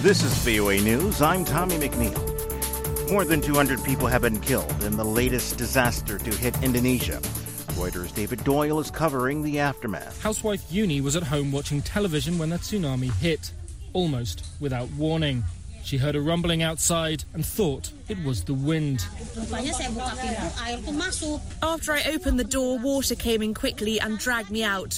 This is VOA News. I'm Tommy McNeil. More than 200 people have been killed in the latest disaster to hit Indonesia. Reuters' David Doyle is covering the aftermath. Housewife Yuni was at home watching television when the tsunami hit, almost without warning. She heard a rumbling outside and thought it was the wind. After I opened the door, water came in quickly and dragged me out.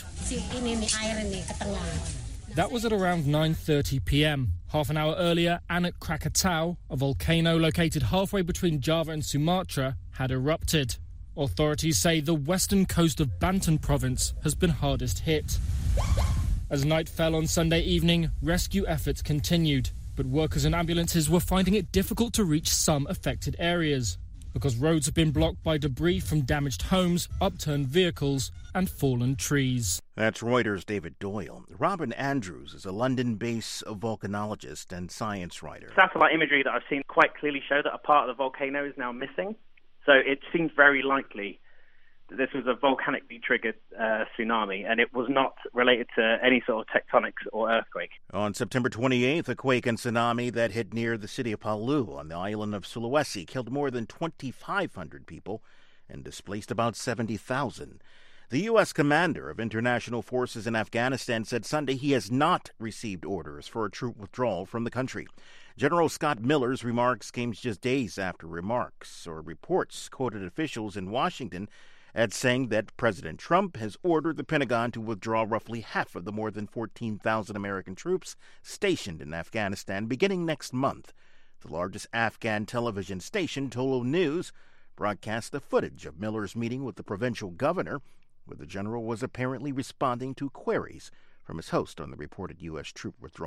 That was at around 9:30 p.m. Half an hour earlier, Anak Krakatau, a volcano located halfway between Java and Sumatra, had erupted. Authorities say the western coast of Banten province has been hardest hit. As night fell on Sunday evening, rescue efforts continued, but workers and ambulances were finding it difficult to reach some affected areas because roads have been blocked by debris from damaged homes, upturned vehicles and fallen trees. That's Reuters' David Doyle. Robin Andrews is a London-based volcanologist and science writer. Satellite imagery that I've seen quite clearly show that a part of the volcano is now missing. So it seems very likely that this was a volcanically triggered tsunami, and it was not related to any sort of tectonics or earthquake. On September 28th, a quake and tsunami that hit near the city of Palu on the island of Sulawesi killed more than 2,500 people and displaced about 70,000. The U.S. commander of international forces in Afghanistan said Sunday he has not received orders for a troop withdrawal from the country. General Scott Miller's remarks came just days after reports quoted officials in Washington as saying that President Trump has ordered the Pentagon to withdraw roughly half of the more than 14,000 American troops stationed in Afghanistan beginning next month. The largest Afghan television station, Tolo News, broadcast the footage of Miller's meeting with the provincial governor, where the general was apparently responding to queries from his host on the reported U.S. troop withdrawal.